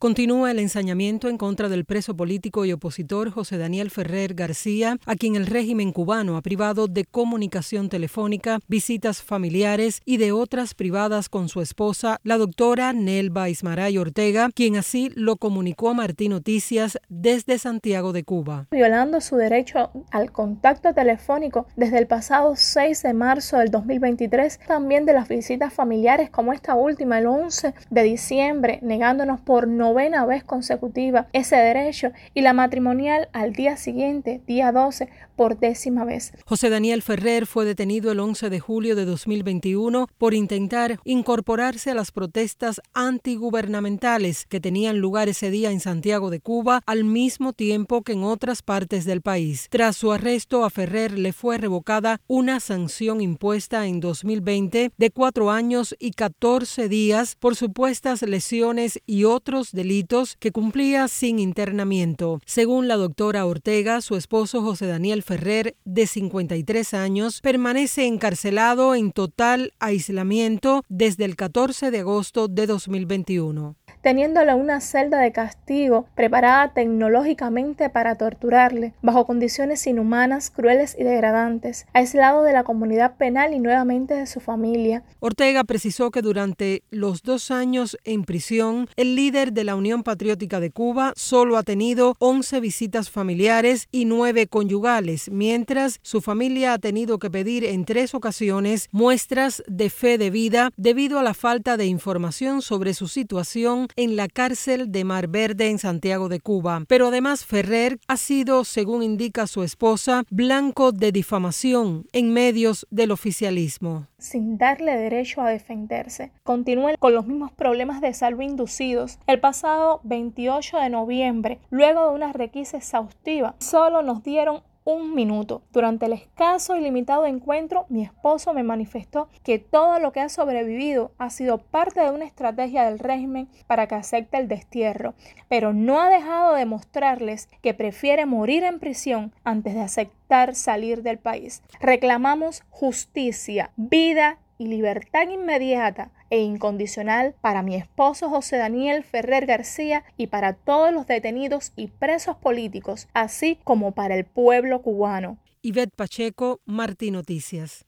Continúa el ensañamiento en contra del preso político y opositor José Daniel Ferrer García, a quien el régimen cubano ha privado de comunicación telefónica, visitas familiares y de otras privadas con su esposa, la doctora Nelva Ismaray Ortega, quien así lo comunicó a Martín Noticias desde Santiago de Cuba. Violando su derecho al contacto telefónico desde el pasado 6 de marzo del 2023, también de las visitas familiares como esta última el 11 de diciembre, negándonos por novena vez consecutiva ese derecho, y la matrimonial al día siguiente, día 12, por 10ª vez. José Daniel Ferrer fue detenido el 11 de julio de 2021 por intentar incorporarse a las protestas antigubernamentales que tenían lugar ese día en Santiago de Cuba, al mismo tiempo que en otras partes del país. Tras su arresto, a Ferrer le fue revocada una sanción impuesta en 2020 de 4 años y 14 días por supuestas lesiones y otros delitos que cumplía sin internamiento. Según la doctora Ortega, su esposo José Daniel Ferrer, de 53 años, permanece encarcelado en total aislamiento desde el 14 de agosto de 2021. Teniéndole una celda de castigo preparada tecnológicamente para torturarle, bajo condiciones inhumanas, crueles y degradantes, aislado de la comunidad penal y nuevamente de su familia. Ortega precisó que durante los 2 años en prisión, el líder de la Unión Patriótica de Cuba solo ha tenido 11 visitas familiares y 9 conyugales, mientras su familia ha tenido que pedir en 3 ocasiones muestras de fe de vida debido a la falta de información sobre su situación en la cárcel de Mar Verde en Santiago de Cuba. Pero además Ferrer ha sido, según indica su esposa, blanco de difamación en medios del oficialismo. Sin darle derecho a defenderse. Continúa con los mismos problemas de salud inducidos. El pasado 28 de noviembre, luego de una requisa exhaustiva, solo nos dieron 1 minuto. Durante el escaso y limitado encuentro, mi esposo me manifestó que todo lo que ha sobrevivido ha sido parte de una estrategia del régimen para que acepte el destierro, pero no ha dejado de mostrarles que prefiere morir en prisión antes de aceptar salir del país. Reclamamos justicia, vida y libertad inmediata e incondicional para mi esposo José Daniel Ferrer García y para todos los detenidos y presos políticos, así como para el pueblo cubano. Ivette Pacheco, Martín Noticias.